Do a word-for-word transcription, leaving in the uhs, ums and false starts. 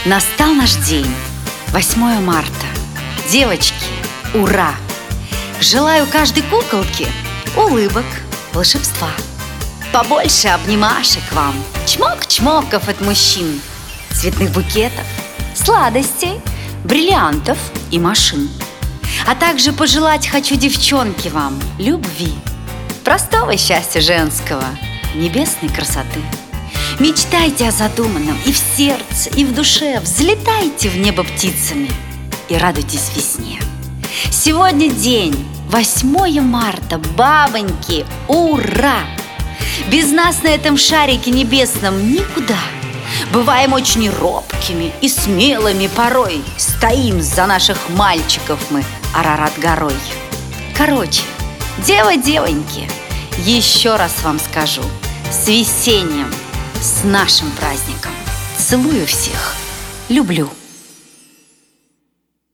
Настал наш день, восьмое марта. Девочки, ура! Желаю каждой куколке улыбок, волшебства. Побольше обнимашек вам, чмок-чмоков от мужчин, цветных букетов, сладостей, бриллиантов и машин. А также пожелать хочу девчонке вам любви, простого счастья женского, небесной красоты. Мечтайте о задуманном и в сердце, и в душе. Взлетайте в небо птицами и радуйтесь весне. Сегодня день, восьмое марта, бабоньки, ура! Без нас на этом шарике небесном никуда. Бываем очень робкими и смелыми порой. Стоим за наших мальчиков мы Арарат горой. Короче, дева-девоньки, еще раз вам скажу: с весенним, с нашим праздником! Целую всех, люблю!